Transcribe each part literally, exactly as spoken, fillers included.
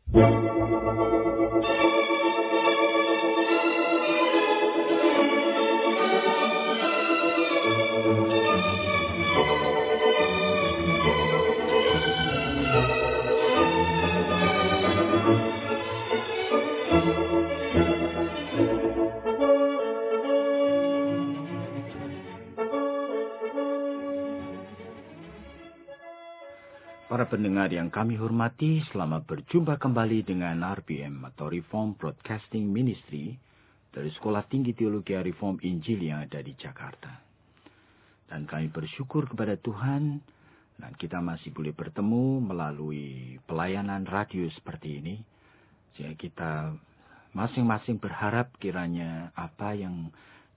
Para pendengar yang kami hormati, selamat berjumpa kembali dengan R B M atau Reform Broadcasting Ministry dari Sekolah Tinggi Teologi Reform Injil yang ada di Jakarta. Dan kami bersyukur kepada Tuhan dan kita masih boleh bertemu melalui pelayanan radio seperti ini. Sehingga kita masing-masing berharap kiranya apa yang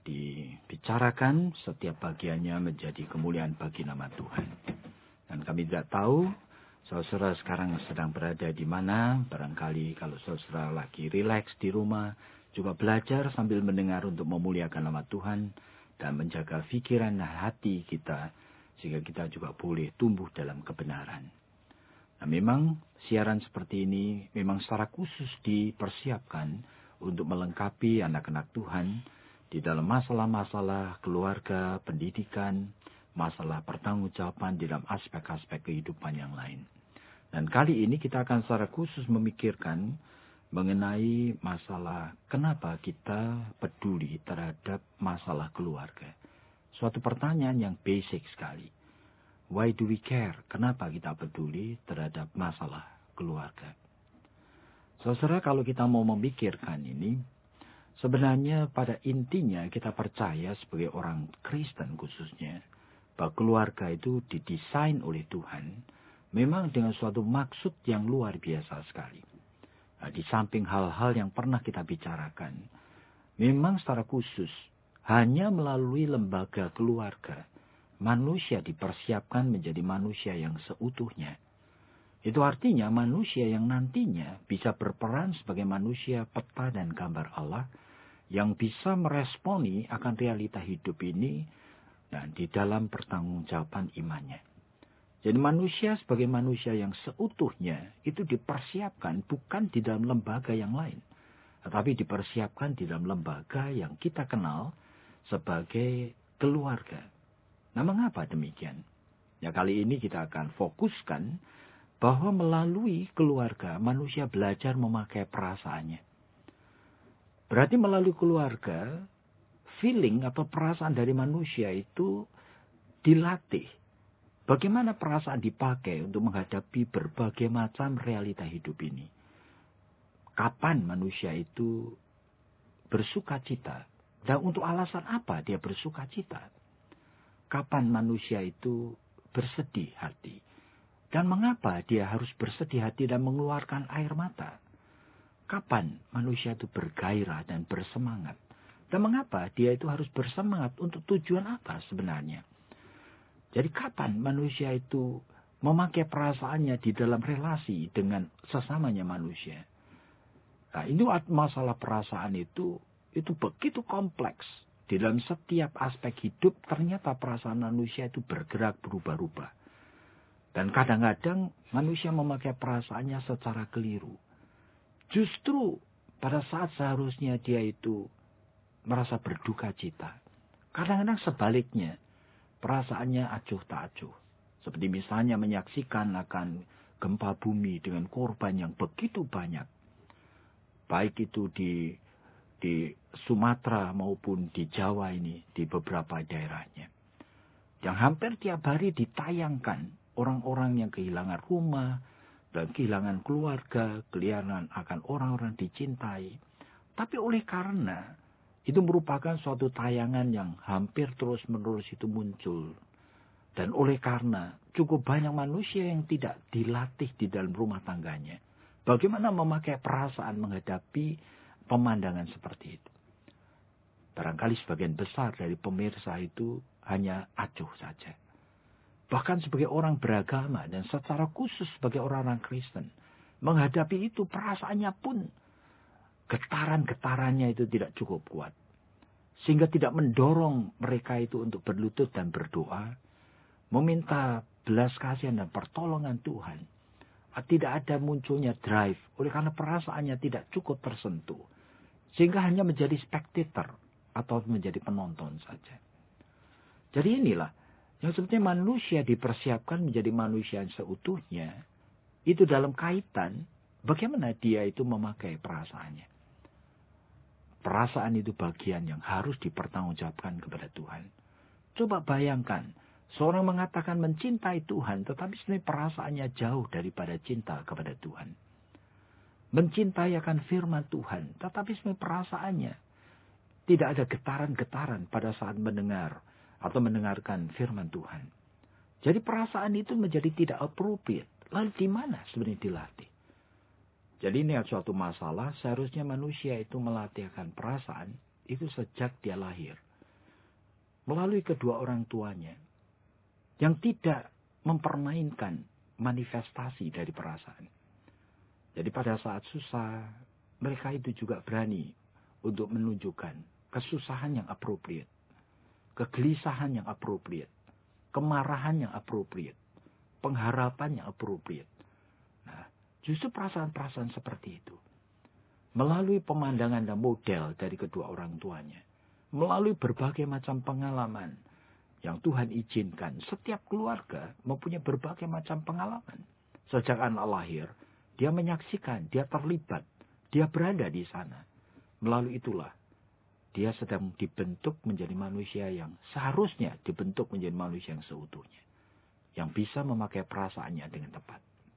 dibicarakan setiap bagiannya menjadi kemuliaan bagi nama Tuhan. Dan kami tidak tahu saudara sekarang sedang berada di mana. Barangkali kalau saudara lagi rileks di rumah, coba belajar sambil mendengar untuk memuliakan nama Tuhan dan menjaga pikiran dan hati kita sehingga kita juga boleh tumbuh dalam kebenaran. Nah, memang siaran seperti ini memang secara khusus dipersiapkan untuk melengkapi anak-anak Tuhan di dalam masalah-masalah keluarga, pendidikan, masalah pertanggungjawaban di dalam aspek-aspek kehidupan yang lain. Dan kali ini kita akan secara khusus memikirkan mengenai masalah kenapa kita peduli terhadap masalah keluarga. Suatu pertanyaan yang basic sekali. Why do we care? Kenapa kita peduli terhadap masalah keluarga? Saudara, kalau kita mau memikirkan ini, sebenarnya pada intinya kita percaya sebagai orang Kristen khususnya, bahwa keluarga itu didesain oleh Tuhan memang dengan suatu maksud yang luar biasa sekali. Nah, di samping hal-hal yang pernah kita bicarakan, memang secara khusus hanya melalui lembaga keluarga manusia dipersiapkan menjadi manusia yang seutuhnya. Itu artinya manusia yang nantinya bisa berperan sebagai manusia peta dan gambar Allah yang bisa meresponi akan realita hidup ini dan di dalam pertanggungjawaban imannya. Jadi manusia sebagai manusia yang seutuhnya itu dipersiapkan bukan di dalam lembaga yang lain. Tetapi dipersiapkan di dalam lembaga yang kita kenal sebagai keluarga. Nah, mengapa demikian? Ya, kali ini kita akan fokuskan bahwa melalui keluarga manusia belajar memakai perasaannya. Berarti melalui keluarga, feeling atau perasaan dari manusia itu dilatih. Bagaimana perasaan dipakai untuk menghadapi berbagai macam realita hidup ini. Kapan manusia itu bersuka cita? Dan untuk alasan apa dia bersuka cita? Kapan manusia itu bersedih hati? Dan mengapa dia harus bersedih hati dan mengeluarkan air mata? Kapan manusia itu bergairah dan bersemangat? Dan mengapa dia itu harus bersemangat untuk tujuan apa sebenarnya? Jadi kapan manusia itu memakai perasaannya di dalam relasi dengan sesamanya manusia? Nah, ini masalah perasaan itu itu begitu kompleks. Di dalam setiap aspek hidup ternyata perasaan manusia itu bergerak berubah-ubah. Dan kadang-kadang manusia memakai perasaannya secara keliru. Justru pada saat seharusnya dia itu merasa berduka cita. Kadang-kadang sebaliknya, perasaannya acuh tak acuh. Seperti misalnya menyaksikan akan gempa bumi dengan korban yang begitu banyak. Baik itu di, di Sumatera maupun di Jawa ini, di beberapa daerahnya. Yang hampir tiap hari ditayangkan orang-orang yang kehilangan rumah, dan kehilangan keluarga, kehilangan akan orang-orang dicintai. Tapi oleh karena itu merupakan suatu tayangan yang hampir terus-menerus itu muncul. Dan oleh karena cukup banyak manusia yang tidak dilatih di dalam rumah tangganya. Bagaimana memakai perasaan menghadapi pemandangan seperti itu. Barangkali sebagian besar dari pemirsa itu hanya acuh saja. Bahkan sebagai orang beragama dan secara khusus sebagai orang-orang Kristen. Menghadapi itu perasaannya pun getaran-getarannya itu tidak cukup kuat. Sehingga tidak mendorong mereka itu untuk berlutut dan berdoa. Meminta belas kasihan dan pertolongan Tuhan. Tidak ada munculnya drive. Oleh karena perasaannya tidak cukup tersentuh. Sehingga hanya menjadi spectator atau menjadi penonton saja. Jadi inilah yang sebetulnya manusia dipersiapkan menjadi manusia yang seutuhnya. Itu dalam kaitan bagaimana dia itu memakai perasaannya. Perasaan itu bagian yang harus dipertanggungjawabkan kepada Tuhan. Coba bayangkan, seorang mengatakan mencintai Tuhan, tetapi sebenarnya perasaannya jauh daripada cinta kepada Tuhan. Mencintai akan firman Tuhan, tetapi sebenarnya perasaannya tidak ada getaran-getaran pada saat mendengar atau mendengarkan firman Tuhan. Jadi perasaan itu menjadi tidak appropriate. Lalu di mana sebenarnya dilatih? Jadi ini adalah suatu masalah, seharusnya manusia itu melatih akan perasaan itu sejak dia lahir. Melalui kedua orang tuanya. Yang tidak mempermainkan manifestasi dari perasaan. Jadi pada saat susah, mereka itu juga berani untuk menunjukkan kesusahan yang appropriate. Kegelisahan yang appropriate. Kemarahan yang appropriate. Pengharapan yang appropriate. Nah, justru perasaan-perasaan seperti itu. Melalui pemandangan dan model dari kedua orang tuanya. Melalui berbagai macam pengalaman yang Tuhan izinkan. Setiap keluarga mempunyai berbagai macam pengalaman. Sejak anak lahir, dia menyaksikan, dia terlibat, dia berada di sana. Melalui itulah, dia sedang dibentuk menjadi manusia yang seharusnya dibentuk menjadi manusia yang seutuhnya. Yang bisa memakai perasaannya dengan tepat.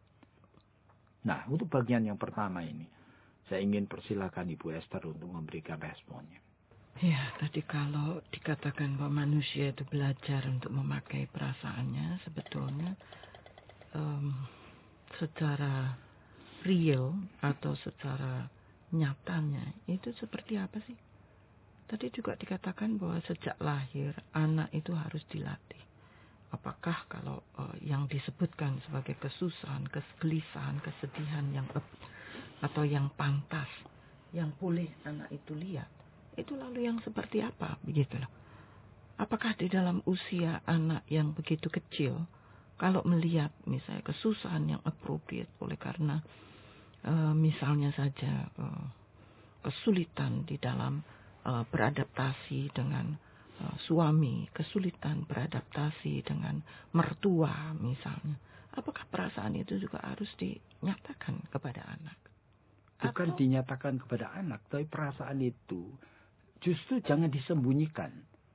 Nah, untuk bagian yang pertama ini, saya ingin persilakan Ibu Esther untuk memberikan responnya. Ya, tadi kalau dikatakan bahwa manusia itu belajar untuk memakai perasaannya, sebetulnya um, secara real atau secara nyatanya itu seperti apa sih? Tadi juga dikatakan bahwa sejak lahir anak itu harus dilatih. Apakah kalau uh, yang disebutkan sebagai kesusahan, kegelisahan, kesedihan yang atau yang pantas, yang boleh anak itu lihat, itu lalu yang seperti apa, begitu loh. Apakah di dalam usia anak yang begitu kecil, kalau melihat misalnya kesusahan yang appropriate oleh karena uh, misalnya saja uh, kesulitan di dalam uh, beradaptasi dengan Uh, suami, kesulitan beradaptasi dengan mertua misalnya. Apakah perasaan itu juga harus dinyatakan kepada anak? Bukan Atau... dinyatakan kepada anak, tapi perasaan itu justru jangan disembunyikan.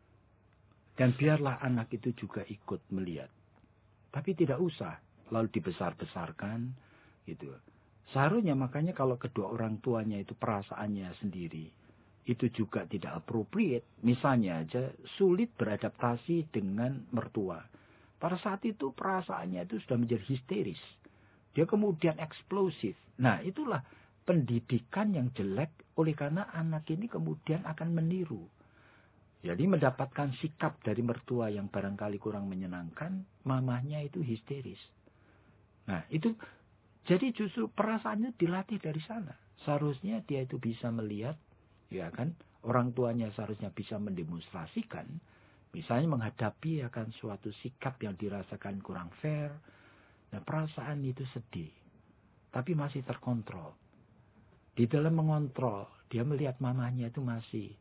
Dan biarlah anak itu juga ikut melihat. Tapi tidak usah lalu dibesar-besarkan gitu. Seharusnya makanya kalau kedua orang tuanya itu perasaannya sendiri itu juga tidak appropriate. Misalnya aja sulit beradaptasi dengan mertua. Pada saat itu perasaannya itu sudah menjadi histeris. Dia kemudian eksplosif. Nah itulah pendidikan yang jelek oleh karena anak ini kemudian akan meniru. Jadi mendapatkan sikap dari mertua yang barangkali kurang menyenangkan, mamahnya itu histeris. Nah itu jadi justru perasaannya dilatih dari sana. Seharusnya dia itu bisa melihat, ya kan, orang tuanya seharusnya bisa mendemonstrasikan, misalnya menghadapi akan suatu sikap yang dirasakan kurang fair, nah perasaan itu sedih, tapi masih terkontrol. Di dalam mengontrol, dia melihat mamanya itu masih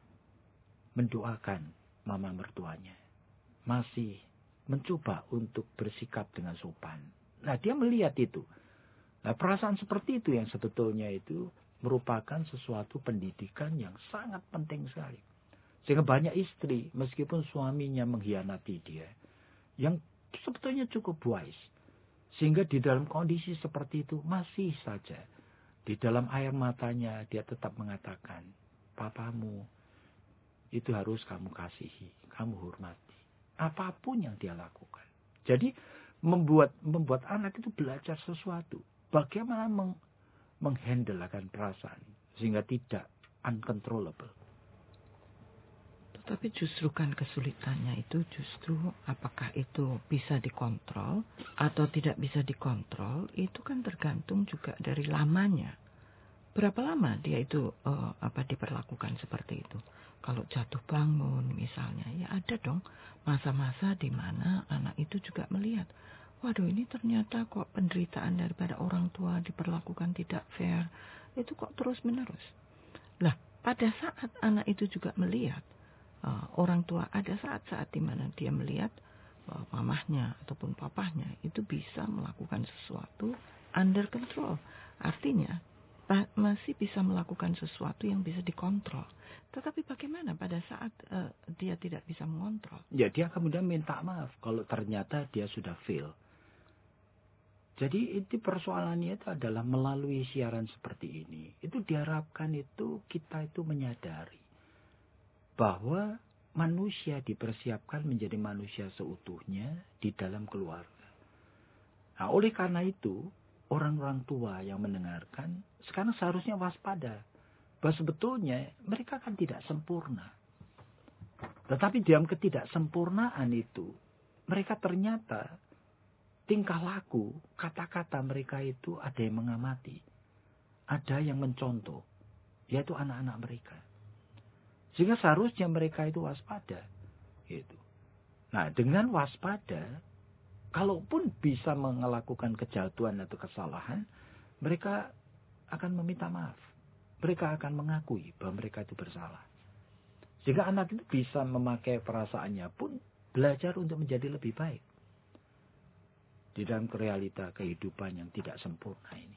mendoakan mama mertuanya, masih mencoba untuk bersikap dengan sopan. Nah dia melihat itu. Nah perasaan seperti itu yang sebetulnya itu merupakan sesuatu pendidikan yang sangat penting sekali. Sehingga banyak istri, meskipun suaminya mengkhianati dia, yang sebetulnya cukup wise. Sehingga di dalam kondisi seperti itu, masih saja, di dalam air matanya, dia tetap mengatakan, papamu, itu harus kamu kasihi, kamu hormati. Apapun yang dia lakukan. Jadi, membuat membuat anak itu belajar sesuatu. Bagaimana meng menghandle akan perasaan sehingga tidak uncontrollable. Tetapi justru kan kesulitannya itu justru apakah itu bisa dikontrol atau tidak bisa dikontrol, itu kan tergantung juga dari lamanya. Berapa lama dia itu uh, apa diperlakukan seperti itu? Kalau jatuh bangun misalnya, ya ada dong masa-masa di mana anak itu juga melihat, waduh ini ternyata kok penderitaan daripada orang tua diperlakukan tidak fair, itu kok terus menerus. Lah, pada saat anak itu juga melihat, uh, orang tua ada saat-saat di mana dia melihat uh, mamahnya ataupun papahnya itu bisa melakukan sesuatu under control. Artinya, masih bisa melakukan sesuatu yang bisa dikontrol. Tetapi bagaimana pada saat uh, dia tidak bisa mengontrol? Ya, dia kemudian minta maaf kalau ternyata dia sudah fail. Jadi itu persoalannya itu adalah melalui siaran seperti ini. Itu diharapkan itu kita itu menyadari bahwa manusia dipersiapkan menjadi manusia seutuhnya di dalam keluarga. Nah, oleh karena itu, orang-orang tua yang mendengarkan sekarang seharusnya waspada. Bahwa sebetulnya mereka kan tidak sempurna. Tetapi dalam ketidaksempurnaan itu, mereka ternyata tingkah laku, kata-kata mereka itu ada yang mengamati. Ada yang mencontoh, yaitu anak-anak mereka. Sehingga seharusnya mereka itu waspada. Gitu. Nah, dengan waspada, kalaupun bisa melakukan kejatuhan atau kesalahan, mereka akan meminta maaf. Mereka akan mengakui bahwa mereka itu bersalah. Sehingga anak itu bisa memakai perasaannya pun belajar untuk menjadi lebih baik. Di dalam realita kehidupan yang tidak sempurna ini.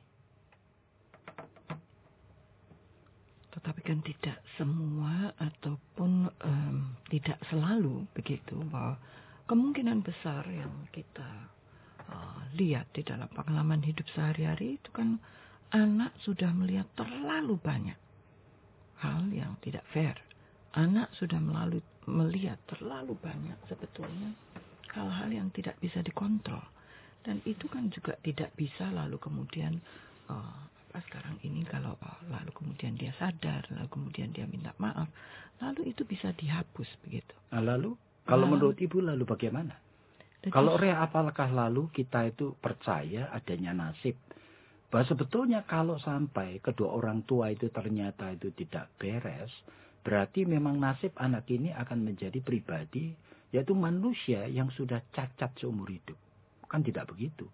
Tetapi kan tidak semua ataupun um, tidak selalu begitu, bahwa kemungkinan besar yang kita uh, lihat di dalam pengalaman hidup sehari-hari itu kan anak sudah melihat terlalu banyak hal yang tidak fair. Anak sudah melalui, melihat terlalu banyak sebetulnya hal-hal yang tidak bisa dikontrol. Dan itu kan juga tidak bisa lalu kemudian uh, apa sekarang ini kalau uh, lalu kemudian dia sadar, lalu kemudian dia minta maaf, lalu itu bisa dihapus begitu. Nah, lalu kalau lalu, menurut Ibu lalu bagaimana? Kalau Rea, apakah lalu kita itu percaya adanya nasib? Bahwa sebetulnya kalau sampai kedua orang tua itu ternyata itu tidak beres, berarti memang nasib anak ini akan menjadi pribadi, yaitu manusia yang sudah cacat seumur hidup. Kan tidak begitu.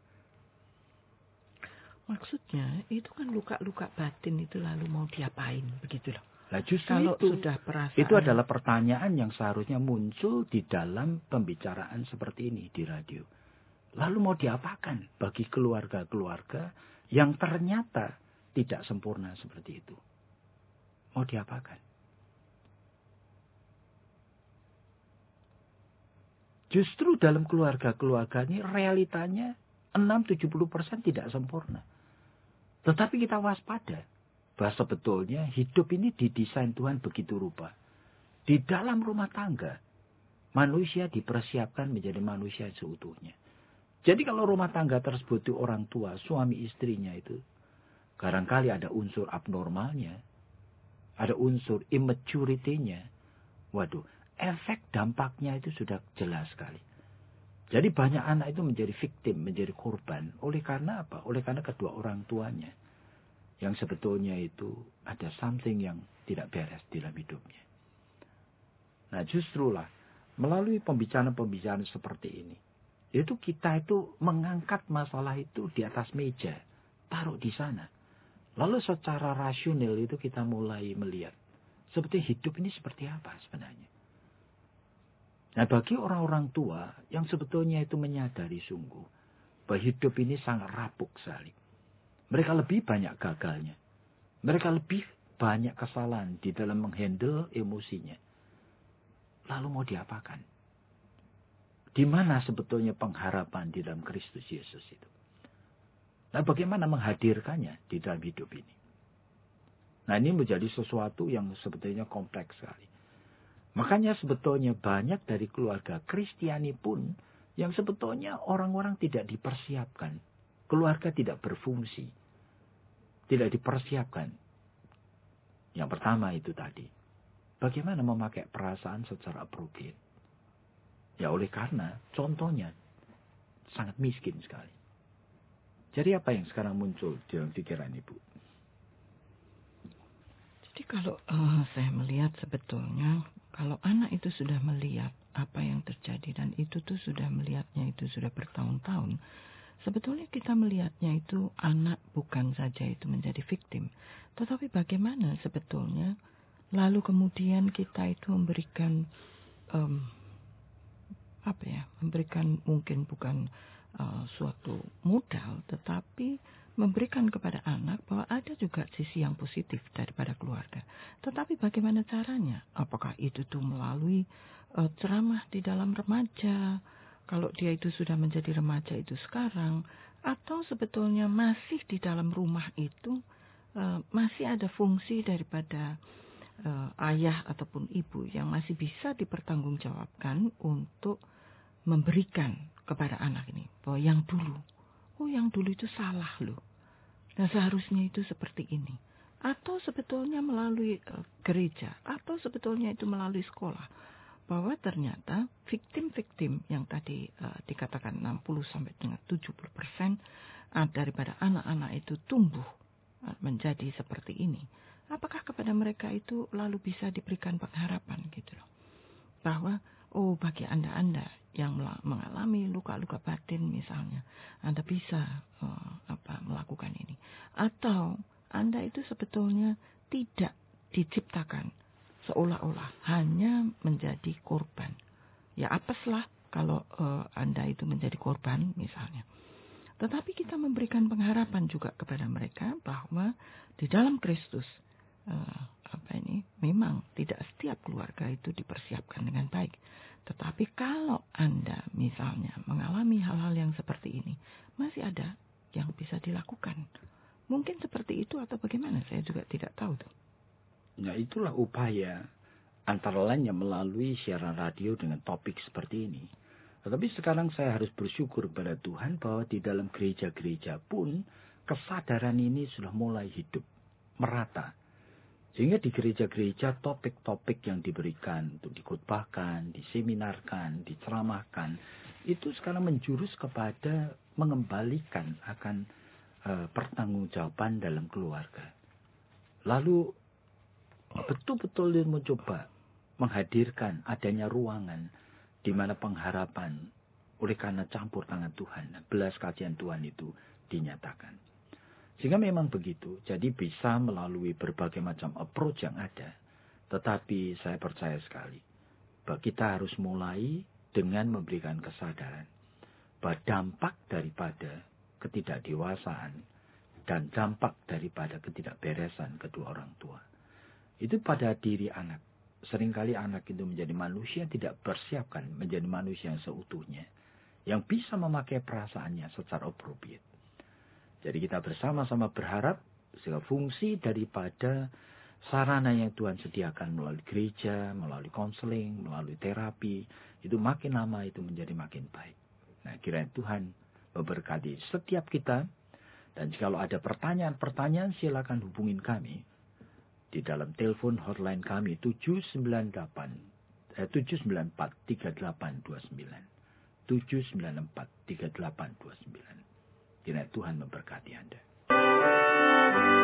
Maksudnya itu kan luka-luka batin itu lalu mau diapain begitu loh. Nah, justru kalau itu, sudah perasaan, itu adalah pertanyaan yang seharusnya muncul di dalam pembicaraan seperti ini di radio. Lalu mau diapakan bagi keluarga-keluarga yang ternyata tidak sempurna seperti itu? Mau diapakan? Justru dalam keluarga-keluarga ini realitanya enam sampai tujuh puluh persen tidak sempurna. Tetapi kita waspada bahwa sebetulnya hidup ini didesain Tuhan begitu rupa. Di dalam rumah tangga, manusia dipersiapkan menjadi manusia seutuhnya. Jadi kalau rumah tangga tersebut itu orang tua, suami istrinya itu, barangkali ada unsur abnormalnya, ada unsur immaturity-nya. Waduh, efek dampaknya itu sudah jelas sekali. Jadi banyak anak itu menjadi victim, menjadi korban. Oleh karena apa? Oleh karena kedua orang tuanya. Yang sebetulnya itu ada something yang tidak beres dalam hidupnya. Nah justrulah, melalui pembicaraan-pembicaraan seperti ini, itu kita itu mengangkat masalah itu di atas meja. Taruh di sana. Lalu secara rasional itu kita mulai melihat. Sebetulnya hidup ini seperti apa sebenarnya. Nah bagi orang-orang tua yang sebetulnya itu menyadari sungguh bahwa hidup ini sangat rapuk sekali. Mereka lebih banyak gagalnya. Mereka lebih banyak kesalahan di dalam menghandle emosinya. Lalu mau diapakan? Di mana sebetulnya pengharapan di dalam Kristus Yesus itu? Nah bagaimana menghadirkannya di dalam hidup ini? Nah ini menjadi sesuatu yang sebetulnya kompleks sekali. Makanya sebetulnya banyak dari keluarga Kristiani pun yang sebetulnya orang-orang tidak dipersiapkan. Keluarga tidak berfungsi. Tidak dipersiapkan. Yang pertama itu tadi. Bagaimana memakai perasaan secara appropriate. Ya oleh karena contohnya sangat miskin sekali. Jadi apa yang sekarang muncul di dalam pikiran Ibu? Jadi kalau uh, saya melihat sebetulnya kalau anak itu sudah melihat apa yang terjadi, dan itu tuh sudah melihatnya itu sudah bertahun-tahun. Sebetulnya kita melihatnya itu anak bukan saja itu menjadi victim, tetapi bagaimana sebetulnya lalu kemudian kita itu memberikan um, apa ya, memberikan mungkin bukan uh, suatu modal, tetapi memberikan kepada anak bahwa ada juga sisi yang positif daripada keluarga. Tetapi bagaimana caranya? Apakah itu tuh melalui uh, ceramah di dalam remaja, kalau dia itu sudah menjadi remaja itu sekarang, atau sebetulnya masih di dalam rumah itu uh, masih ada fungsi daripada uh, ayah ataupun ibu yang masih bisa dipertanggungjawabkan untuk memberikan kepada anak ini bahwa yang dulu, oh yang dulu itu salah loh. Nah seharusnya itu seperti ini. Atau sebetulnya melalui uh, gereja, atau sebetulnya itu melalui sekolah. Bahwa ternyata victim-victim yang tadi uh, dikatakan enam puluh sampai dengan tujuh puluh persen uh, daripada anak-anak itu tumbuh uh, menjadi seperti ini. Apakah kepada mereka itu lalu bisa diberikan pengharapan gitu loh. Bahwa oh bagi Anda-Anda yang mengalami luka-luka batin misalnya, Anda bisa uh, apa melakukan ini. Atau Anda itu sebetulnya tidak diciptakan seolah-olah hanya menjadi korban. Ya apeslah kalau uh, Anda itu menjadi korban misalnya. Tetapi kita memberikan pengharapan juga kepada mereka bahwa di dalam Kristus uh, apa ini memang tidak setiap keluarga itu dipersiapkan dengan baik. Tetapi kalau Anda misalnya mengalami hal-hal yang seperti ini, masih ada yang bisa dilakukan. Mungkin seperti itu atau bagaimana, saya juga tidak tahu tuh. Nah itulah upaya antara lainnya melalui siaran radio dengan topik seperti ini. Tetapi sekarang saya harus bersyukur kepada Tuhan bahwa di dalam gereja-gereja pun kesadaran ini sudah mulai hidup, merata. Sehingga di gereja-gereja topik-topik yang diberikan untuk dikhotbahkan, diseminarkan, diceramahkan, itu sekarang menjurus kepada mengembalikan akan uh, pertanggungjawaban dalam keluarga. Lalu betul-betul dia mencoba menghadirkan adanya ruangan di mana pengharapan oleh karena campur tangan Tuhan, belas kasihan Tuhan itu dinyatakan. Sehingga memang begitu, jadi bisa melalui berbagai macam approach yang ada. Tetapi saya percaya sekali bahwa kita harus mulai dengan memberikan kesadaran bahwa dampak daripada ketidakdewasaan dan dampak daripada ketidakberesan kedua orang tua itu pada diri anak. Seringkali anak itu menjadi manusia tidak persiapkan menjadi manusia yang seutuhnya, yang bisa memakai perasaannya secara appropriate. Jadi kita bersama-sama berharap sehingga fungsi daripada sarana yang Tuhan sediakan melalui gereja, melalui konseling, melalui terapi, itu makin lama itu menjadi makin baik. Nah, kiranya Tuhan memberkati setiap kita. Dan jika ada pertanyaan-pertanyaan, silakan hubungin kami di dalam telepon hotline kami tujuh sembilan delapan eh, tujuh sembilan empat tiga delapan dua sembilan tujuh sembilan empat tiga delapan dua sembilan. Kiranya Tuhan memberkati Anda.